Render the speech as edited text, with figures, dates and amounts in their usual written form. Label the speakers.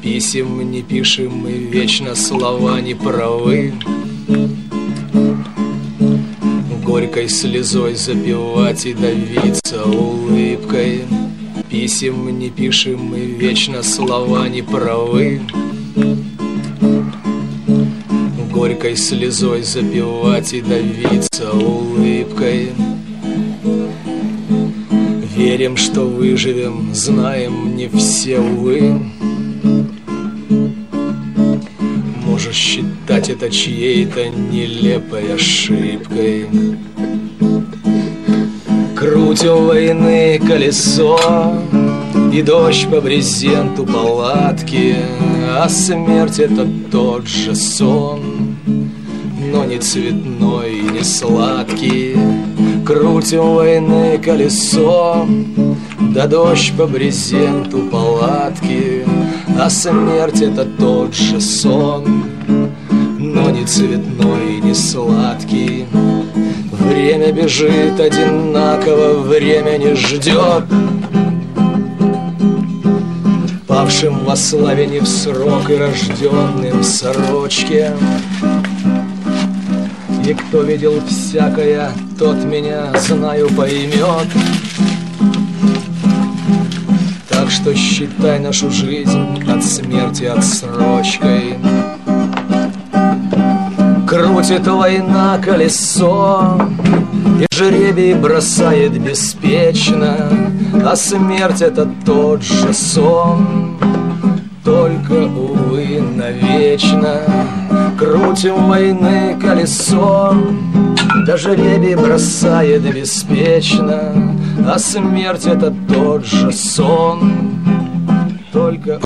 Speaker 1: Писем не пишем и вечно слова не правы. Горькой слезой запивать и давиться улыбкой. Писем не пишем и вечно слова не правы. Горькой слезой запивать и давиться улыбкой. Верим, что выживем, знаем, не все, увы. Можешь считать это чьей-то нелепой ошибкой. Крутим войны колесо, и дождь по брезенту палатки, а смерть — это тот же сон, но не цветной и не сладкий. Крутим войны колесо, да дождь по брезенту палатки, а смерть — это тот же сон, но не цветной и не сладкий. Время бежит одинаково, время не ждет. Павшим во славе не в срок и рожденным в сорочке. И кто видел всякое, тот меня, знаю, поймет. Так что считай нашу жизнь от смерти отсрочкой. Крутит война колесо, и жребий бросает беспечно, а смерть — это тот же сон, только, увы, навечно. Крутим войны колесо, да жребий бросает беспечно, а смерть — это тот же сон, только